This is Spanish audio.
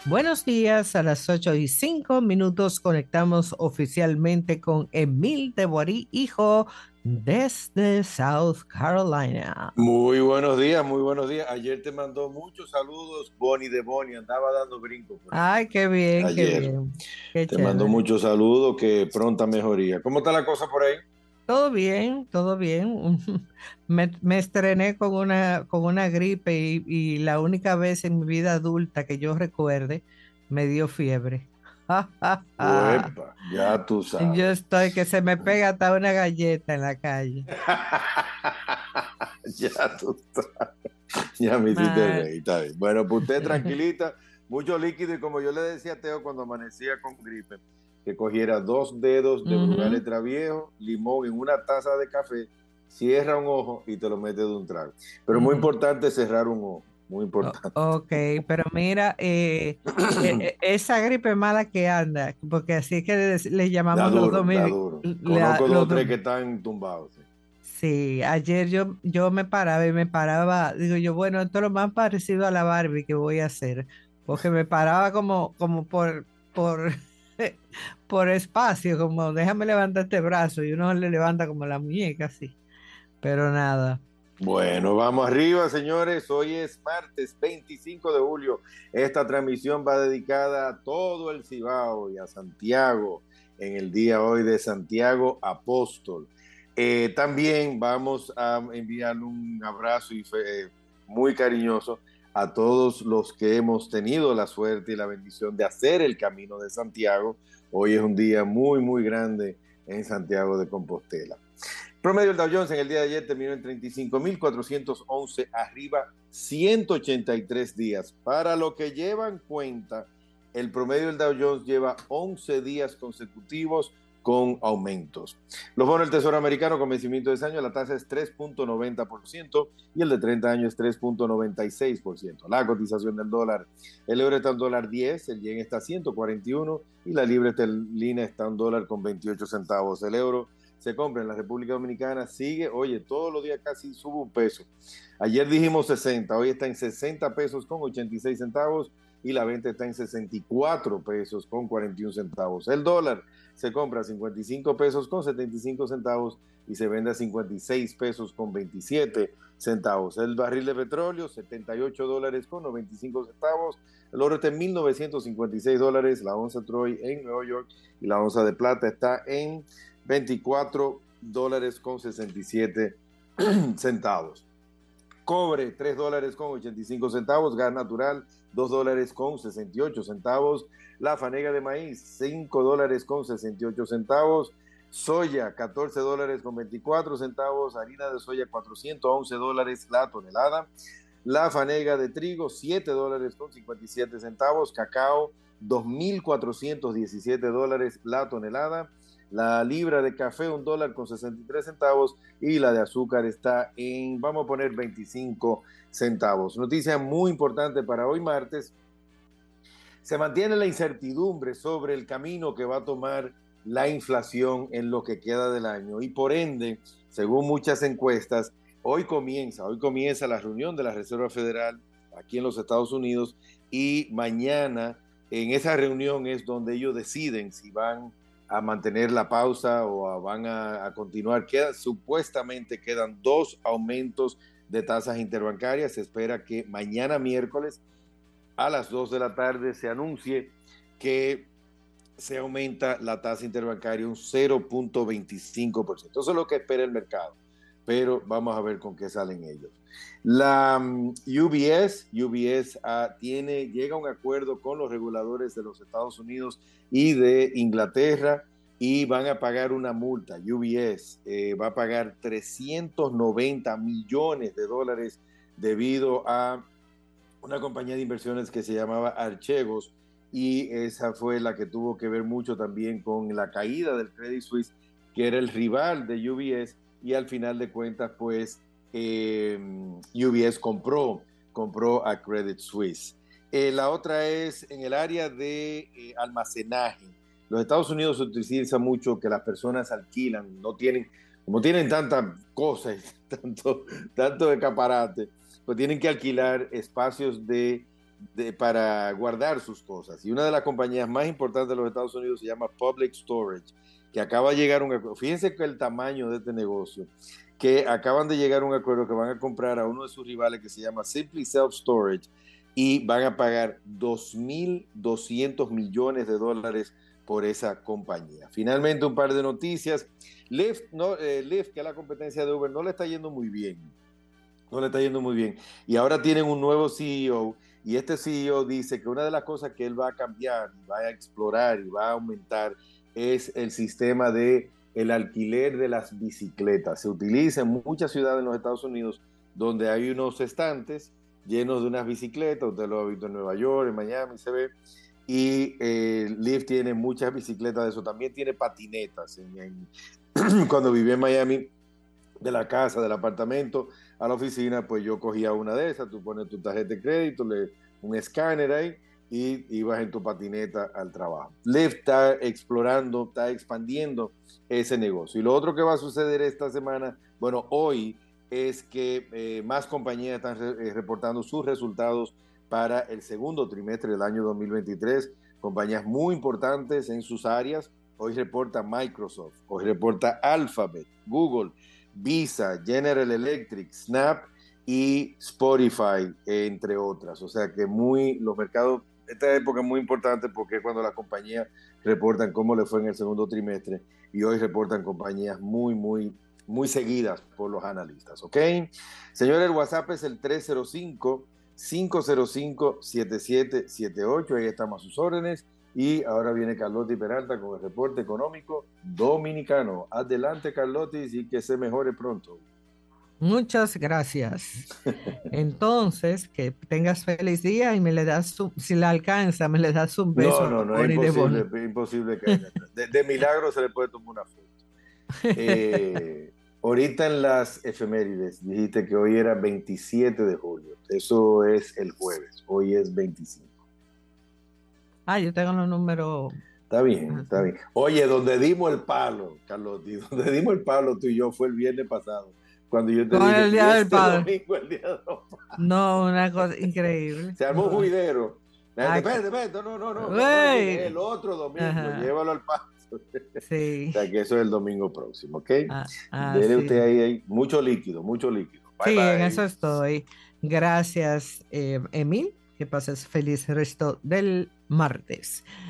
Buenos días, a las 8:05 conectamos oficialmente con Emil de Borí, hijo, desde South Carolina. Muy buenos días, muy buenos días. Ayer te mandó muchos saludos, Bonnie de Bonnie, andaba dando brincos por ahí. Ay, qué Ayer bien, qué te mandó chévere. muchos saludos, que pronta mejoría. ¿Cómo está la cosa por ahí? Todo bien, todo bien. Me estrené con una gripe y la única vez en mi vida adulta que yo recuerde me dio fiebre. Uepa, ya tú Yo sabes. estoy que se me pega hasta una galleta en la calle. Ya tú sabes. Ya me hiciste Ma- reír, está bien. Bueno, pues usted tranquilita, mucho líquido y como yo le decía a Teo cuando amanecía con gripe, que cogiera 2 dedos de Brugal Ujú. letra viejo, limón en una taza de café, cierra un ojo y te lo metes de un trago. Pero muy Mm, importante cerrar un ojo, muy importante. ok, pero mira, esa gripe mala que anda, porque así es que le Da llamamos los duro, da dominicanos. duro. Conozco dos o tres que están tumbados. Sí. Sí, ayer yo me paraba y me paraba, digo yo, bueno, esto es lo más parecido a la Barbie que voy a hacer, porque me paraba como por, por espacio, como déjame levantar este brazo y uno le levanta como la muñeca, así, pero nada. Bueno, vamos arriba, señores. Hoy es martes 25 de julio. Esta transmisión va dedicada a todo el Cibao y a Santiago en el día hoy de Santiago Apóstol. También vamos a enviar un abrazo muy cariñoso a todos los que hemos tenido la suerte y la bendición de hacer el Camino de Santiago. Hoy es un día muy, muy grande en Santiago de Compostela. Promedio del Dow Jones en el día de ayer terminó en 35.411, arriba 183 días. Para lo que llevan cuenta, el promedio del Dow Jones lleva 11 días consecutivos con aumentos. Los bonos del Tesoro americano con vencimiento de ese año, la tasa es 3.90% y el de 30 años es 3.96%. La cotización del dólar, el euro está en $1.10, el yen está a 141 y la libra esterlina está en $1.28. El euro se compra en la República Dominicana, sigue, oye, todos los días casi sube un peso. Ayer dijimos 60, hoy está en 60 pesos con 86 centavos y la venta está en 64 pesos con 41 centavos. El dólar se compra a 55 pesos con 75 centavos y se vende a 56 pesos con 27 centavos. El barril de petróleo, $78 con 95 centavos. El oro está en $1.956, la onza Troy en Nueva York y la onza de plata está en $24 con 67 centavos. Cobre, $3 con 85 centavos. Gas natural, $2 con 68 centavos. La fanega de maíz, $5 con 68 centavos. Soya, $14 con 24 centavos. Harina de soya, $411 la tonelada. La fanega de trigo, $7 con 57 centavos. Cacao, $2.417 la tonelada. La libra de café, $1 con 63 centavos. Y la de azúcar está en, vamos a poner, 25 centavos. Noticia muy importante para hoy martes. Se mantiene la incertidumbre sobre el camino que va a tomar la inflación en lo que queda del año. Y por ende, según muchas encuestas, hoy comienza la reunión de la Reserva Federal aquí en los Estados Unidos y mañana en esa reunión es donde ellos deciden si van a mantener la pausa o van a continuar. Supuestamente quedan 2 aumentos de tasas interbancarias. Se espera que mañana miércoles a las 2 de la tarde se anuncie que se aumenta la tasa interbancaria un 0.25%. Eso es lo que espera el mercado, pero vamos a ver con qué salen ellos. La UBS llega a un acuerdo con los reguladores de los Estados Unidos y de Inglaterra y van a pagar una multa. UBS va a pagar $390 millones debido a una compañía de inversiones que se llamaba Archegos y esa fue la que tuvo que ver mucho también con la caída del Credit Suisse, que era el rival de UBS y al final de cuentas pues UBS compró a Credit Suisse. La otra es en el área de almacenaje. Los Estados Unidos se utiliza mucho que las personas alquilan, como tienen tantas cosas, tanto escaparate, pues tienen que alquilar espacios de para guardar sus cosas. Y una de las compañías más importantes de los Estados Unidos se llama Public Storage, que acaba de llegar a un acuerdo. Fíjense que el tamaño de este negocio, que acaban de llegar a un acuerdo que van a comprar a uno de sus rivales que se llama Simply Self Storage y van a pagar $2.200 millones por esa compañía. Finalmente, un par de noticias. Lyft, no, Lyft, que es la competencia de Uber, no le está yendo muy bien. No le está yendo muy bien. Y ahora tienen un nuevo CEO y este CEO dice que una de las cosas que él va a cambiar, va a explorar y va a aumentar es el sistema de el alquiler de las bicicletas. Se utiliza en muchas ciudades en los Estados Unidos donde hay unos estantes llenos de unas bicicletas. Usted lo ha visto en Nueva York, en Miami, se ve. Y Lyft tiene muchas bicicletas de eso. También tiene patinetas. Cuando viví en Miami, de la casa, del apartamento a la oficina, pues yo cogía una de esas, tú pones tu tarjeta de crédito, un escáner ahí y ibas en tu patineta al trabajo. Lyft está explorando, está expandiendo ese negocio. Y lo otro que va a suceder esta semana, bueno, hoy, es que más compañías están reportando sus resultados para el segundo trimestre del año 2023, compañías muy importantes en sus áreas. Hoy reporta Microsoft, hoy reporta Alphabet, Google, Visa, General Electric, Snap y Spotify, entre otras. O sea que los mercados, esta época es muy importante porque es cuando las compañías reportan cómo le fue en el segundo trimestre y hoy reportan compañías muy seguidas por los analistas. ¿Ok? Señores, el WhatsApp es el 305-505-7778. Ahí estamos a sus órdenes. Y ahora viene Carlotti Peralta con el reporte económico dominicano. Adelante, Carlotti, y que se mejore pronto. Muchas gracias. Entonces, que tengas feliz día y me le das, si la alcanza, me le das un beso No, a es Bonnie de imposible, Bonnie. es imposible que haya. De milagro se le puede tomar una foto. Ahorita en las efemérides dijiste que hoy era 27 de julio. Eso es el jueves. Hoy es 25. Yo tengo los números. Está bien, está bien. Oye, donde dimos el palo, Carlotti, donde dimos el palo tú y yo fue el viernes pasado, cuando yo te Con dije, el y Día del este Padre. domingo el día de los padres. No, una cosa increíble. Se armó un No. juidero. La gente, Ay, espérate, no, que no es ¡Ey! el otro domingo, Ajá, llévalo al paso. O sí. sea, que eso es el domingo próximo, ¿ok? Dele usted Sí. ahí, mucho líquido, mucho líquido. Bye, Sí, en eso bye. estoy. Gracias, Emil. Que pases feliz resto del martes.